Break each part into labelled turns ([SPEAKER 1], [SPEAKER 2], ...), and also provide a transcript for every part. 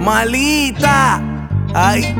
[SPEAKER 1] Malita. Ay.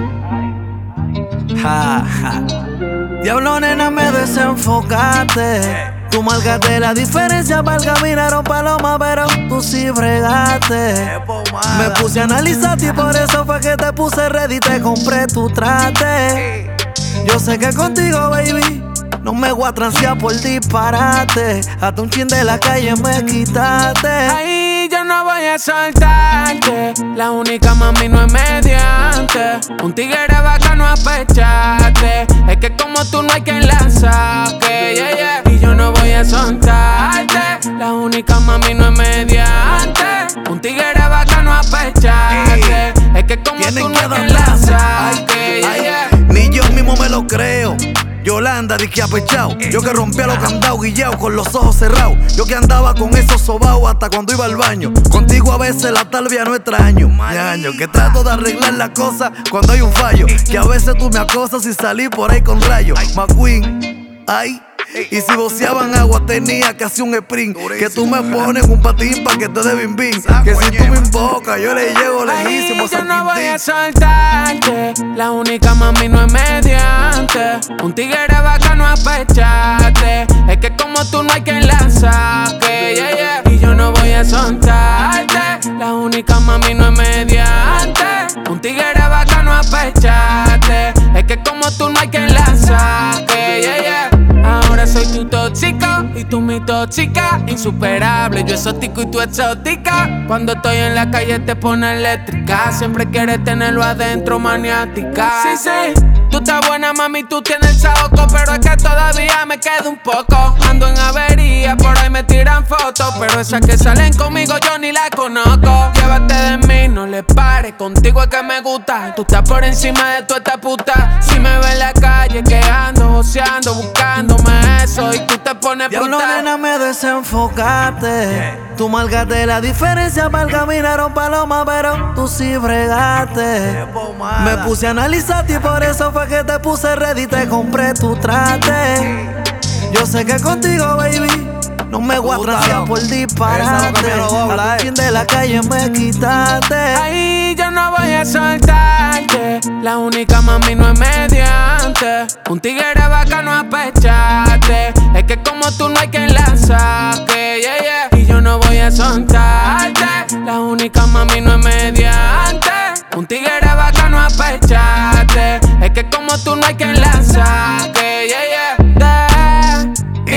[SPEAKER 1] Ja, ja. Diablo, nena, me desenfocaste. Tú marcaste la diferencia, valga, miraron paloma, pero tú sí bregaste. Me puse a analizarte y por eso fue que te puse ready, te compré tu trate. Yo sé que contigo, baby, no me voy a transear por disparate. Hasta un chin de la calle me quitaste.
[SPEAKER 2] Ay, yo no voy a soltarte. La única mami no es mediante. Un tigre bacano a pecharte. Es que como tú no hay quien la saque, yeah, yeah. Y yo no voy a soltarte. La única mami no es mediante. Un tigre bacano a pecharte. Es que como tú no hay quien la saque, yeah, yeah.
[SPEAKER 1] Ni yo mismo me lo creo. Yolanda, di que apechao. Yo que rompía los candados guillao con los ojos cerrados. Yo que andaba con esos sobaos hasta cuando iba al baño. Contigo a veces la talvia no extraño. Ñaño, que trato de arreglar las cosas cuando hay un fallo. Que a veces tú me acosas y salí por ahí con rayos. McQueen, ay. Y si voceaban agua tenía que hacer un sprint. Que tú me pones un patín pa' que te dé bim bim. Que si tú me invocas yo le llego lejísimo.
[SPEAKER 2] Ay, yo no voy a soltarte. La única mami no es mediante. Un tigre bacano a pecharte. Es que como tú no hay quien la saque, yeah, yeah. Y yo no voy a soltarte. La única mami no es mediante. Un tigre bacano a pecharte. Es que como tú no hay quien la saque, yeah, yeah. Ahora soy tu tóxico y tú mi tóxica. Insuperable, yo exótico y tú exótica. Cuando estoy en la calle te pone eléctrica. Siempre quieres tenerlo adentro, maniática. Sí, sí, tú estás buena, mami, tú tienes el saoco. Pero es que todavía me queda un poco. Ando en avería, por ahí me tiran fotos. Pero esas que salen conmigo yo ni la conozco. Llévate de mí, no le pares. Contigo es que me gusta. Tú estás por encima de toda esta puta. Si me ves en la calle que ando joseando, buscándome eso y tú te pones
[SPEAKER 1] Diablo, nena, me desenfocaste. Tú marcaste la diferencia, valga, miraron paloma, pero tú sí bregaste. Me puse a analizarte y por eso fue que te puse ready, te compré tu trate. Yo sé que contigo, baby, no me voy a transear por disparate. Al fin de la calle me quitaste.
[SPEAKER 2] Ay, yo no voy a soltarte. La única mami no es mediante. Un tigre bacano a pecharte. Es que como tú no hay quien la saque, yeah, yeah. Y yo no voy a soltarte. La única mami no es mediante. Un tigre bacano a pecharte. Es que como tú no hay quien la saque, yeah, yeah.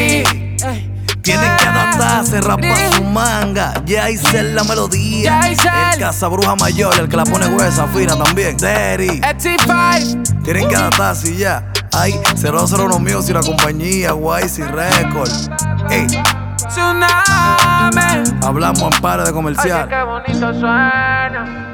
[SPEAKER 1] Tienen que adaptarse, rapar su manga. Jaisel la melodía. El Casabruja mayor, el que la pone gruesa, fina también. Daddy. Tienen que adaptarse y ya. Ay, 001 Music y la compañía, YC Record. Ey.
[SPEAKER 2] Tsunami.
[SPEAKER 1] Hablamos en pares de comercial.
[SPEAKER 2] Oye, qué bonito suena.